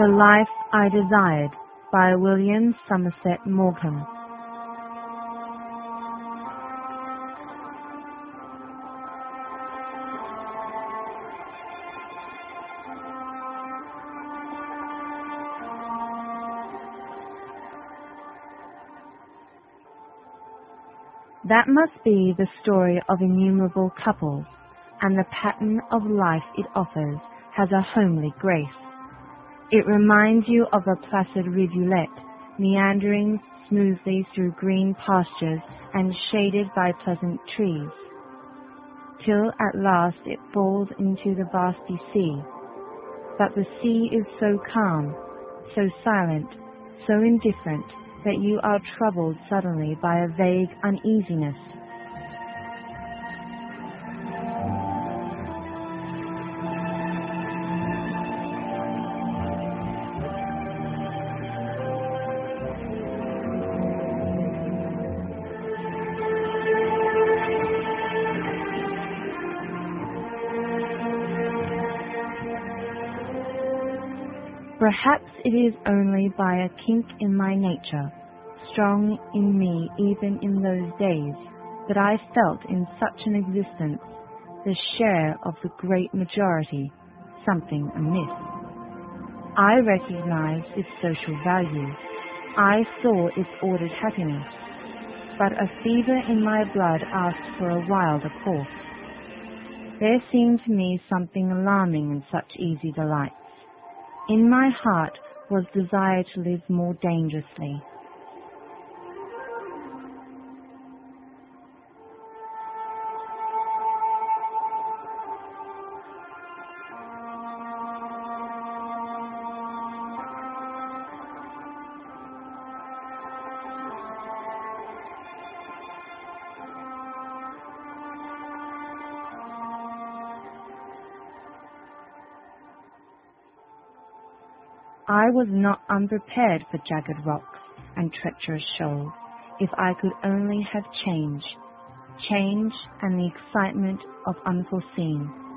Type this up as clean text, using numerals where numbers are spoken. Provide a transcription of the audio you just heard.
The Life I Desired by William Somerset Maugham. That must be the story of innumerable couples, and the pattern of life it offers has a homely grace. It reminds you of a placid rivulet, meandering smoothly through green pastures and shaded by pleasant trees, till at last it falls into the vasty sea. But the sea is so calm, so silent, so indifferent, that you are troubled suddenly by a vague uneasiness. Perhaps it is only by a kink in my nature, strong in me even in those days, that I felt in such an existence the share of the great majority, something amiss. I recognized its social value. I saw its ordered happiness. But a fever in my blood asked for a wilder course. There seemed to me something alarming in such easy delights. In my heart was desire to live more dangerously. I was not unprepared for jagged rocks and treacherous shoals, if I could only have change and the excitement of unforeseen.